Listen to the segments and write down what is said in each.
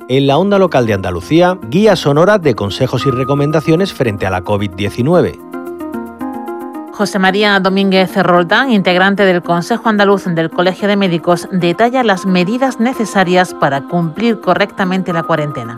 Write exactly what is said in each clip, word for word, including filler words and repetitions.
En la onda local de Andalucía, guía sonora de consejos y recomendaciones frente a la COVID diecinueve. José María Domínguez Roldán, integrante del Consejo Andaluz del Colegio de Médicos, detalla las medidas necesarias para cumplir correctamente la cuarentena.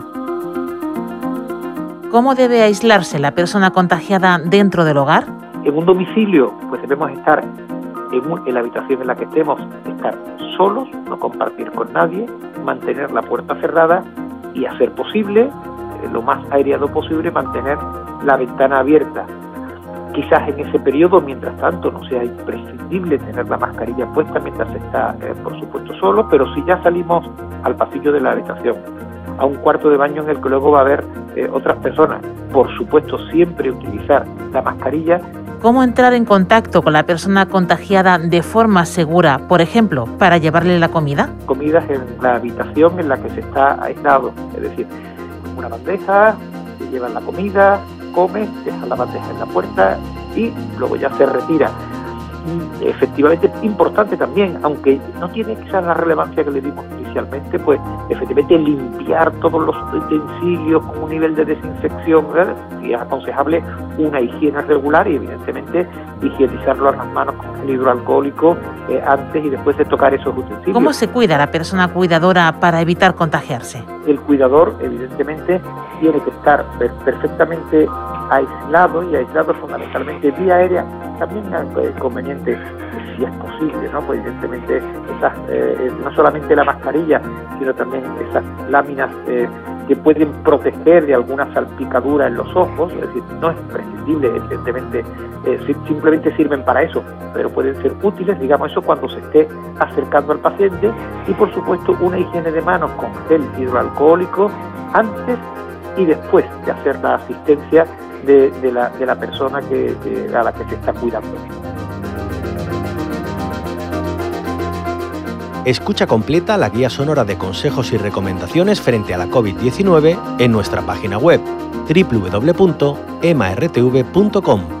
¿Cómo debe aislarse la persona contagiada dentro del hogar? En un domicilio, pues debemos estar en, un, en la habitación en la que estemos, estar solos, no compartir con nadie, mantener la puerta cerrada y, a ser posible, eh, lo más aireado posible, mantener la ventana abierta. Quizás en ese periodo, mientras tanto, no sea imprescindible tener la mascarilla puesta mientras se está, eh, por supuesto, solo, pero si ya salimos al pasillo de la habitación, a un cuarto de baño en el que luego va a haber eh, otras personas, por supuesto, siempre utilizar la mascarilla. ¿Cómo entrar en contacto con la persona contagiada de forma segura, por ejemplo, para llevarle la comida? Comidas en la habitación en la que se está aislado, es decir, una bandeja, se llevan la comida, come, deja la bandeja en la puerta y luego ya se retira. Y efectivamente, importante también, aunque no tiene quizás la relevancia que le dimos inicialmente, pues efectivamente limpiar todos los utensilios con un nivel de desinfección, ¿verdad? Y es aconsejable una higiene regular y evidentemente higienizarlo a las manos con gel hidroalcohólico eh, antes y después de tocar esos utensilios. ¿Cómo se cuida la persona cuidadora para evitar contagiarse? El cuidador evidentemente tiene que estar per- perfectamente aislado y aislado fundamentalmente vía aérea. También es conveniente, si es posible, ¿no? Pues evidentemente esas, eh, no solamente la mascarilla, sino también esas láminas eh, que pueden proteger de alguna salpicadura en los ojos, es decir, no es imprescindible, evidentemente, eh, simplemente sirven para eso, pero pueden ser útiles, digamos, eso cuando se esté acercando al paciente, y por supuesto una higiene de manos con gel hidroalcohólico antes y después de hacer la asistencia de, de, la, de la persona que, que, a la que se está cuidando. Escucha completa la guía sonora de consejos y recomendaciones frente a la COVID diecinueve en nuestra página web doble u doble u doble u punto ema erre te ve punto com.